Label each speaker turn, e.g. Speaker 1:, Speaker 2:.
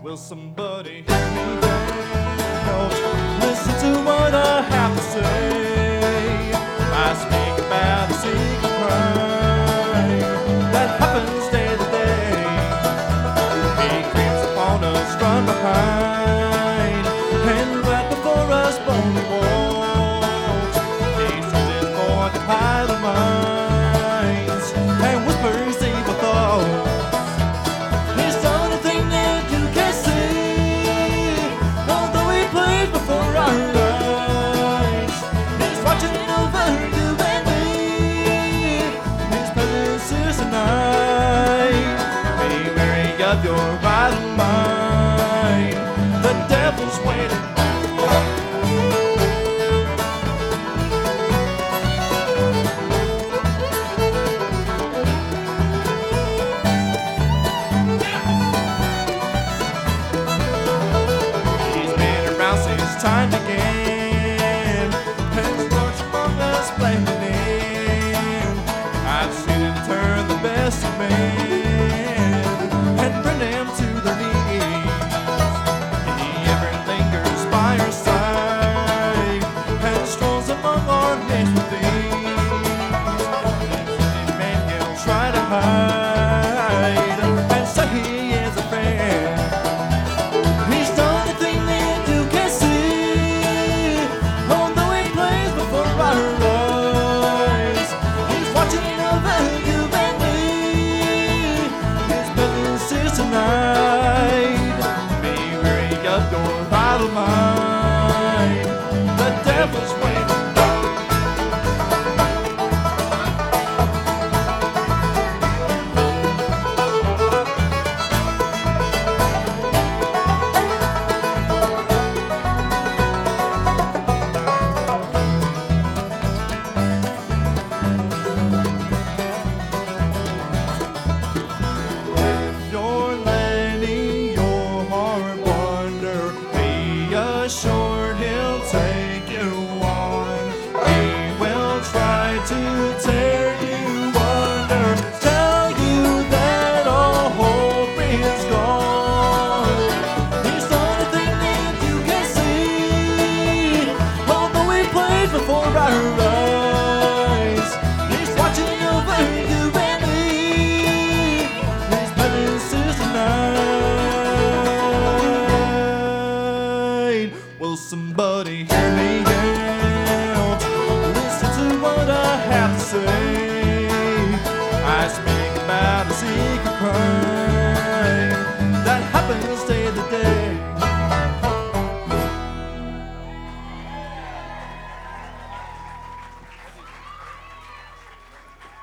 Speaker 1: Will somebody hear me out? Listen to what I have to say. I speak about a secret crime that happens day to day. He creeps upon us from behind, and right before us bony walls. He says it's going to hide our minds and whispers evil thoughts. He's done a thing that you can't see, although he plays before our eyes. He's watching over you and me. His presence is tonight. Be wary of your vital mind. The devil's waiting. Time began, and much among us blaming. I've seen him turn the best of men and bring them to their knees. He ever lingers by our side and strolls among our midst with ease. Man, he'll try to hide and say he is a fan. He's done a thing that you can't see. Tonight, be wary of your vital mind. The devil's waiting. Assured he'll take you on. He will try to tear you under, tell you that all hope is gone. He's done a thing that you can see, although he plays before our eyes. He's watching over you and me. His presence is tonight. Will somebody hear me out? Listen to what I have to say. I speak about a secret crime that happens day to day.